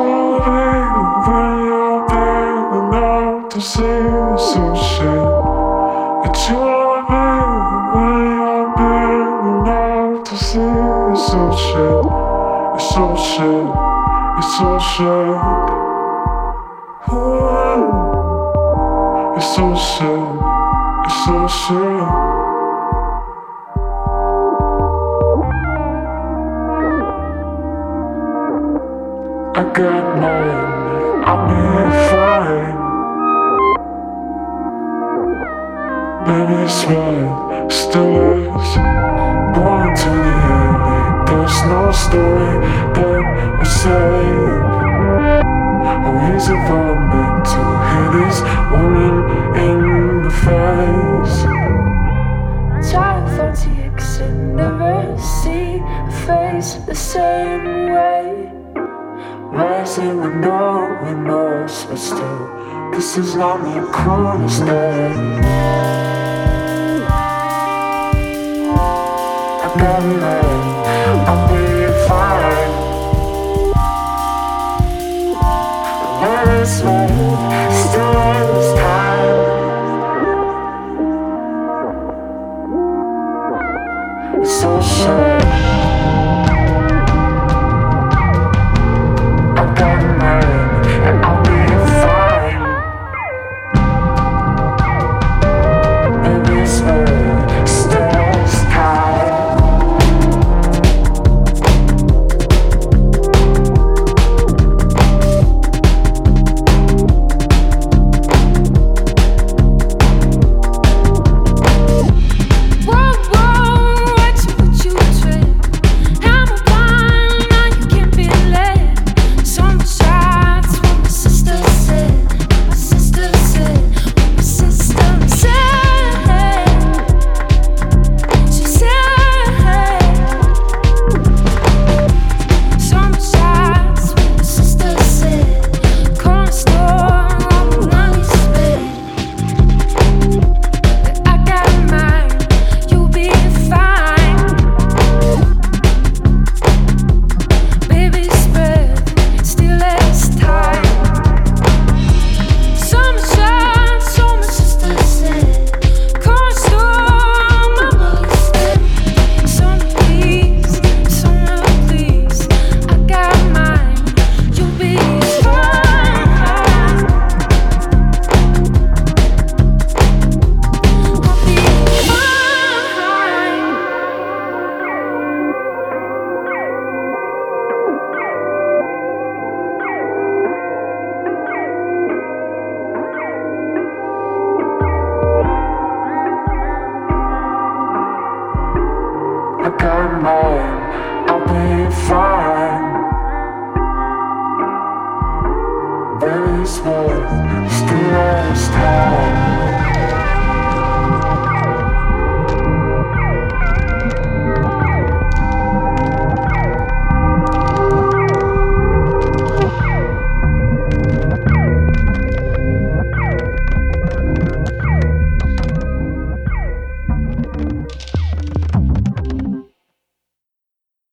loving when you're bailing out to sea. It's so shit. It's loving when you're bailing out to sea. It's so shit. It's so shit. It's so shit. Ooh. It's so shit. It's so shit. I got mine, I'll be fine. Baby, it's right, still is. Born to the ending, there's no story that was saved. Oh, is it all meant to hit this woman in the face? Try for to exit, never see a face the same way. Rising with no remorse, but still, this is not the coolest day. I got mine, I'll be fine. Let it slide.